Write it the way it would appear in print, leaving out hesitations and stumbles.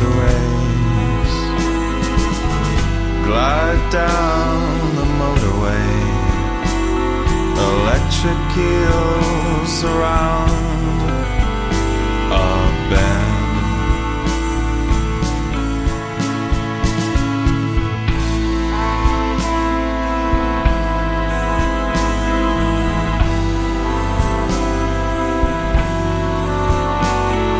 to race. Glide down the motorway, electric heels around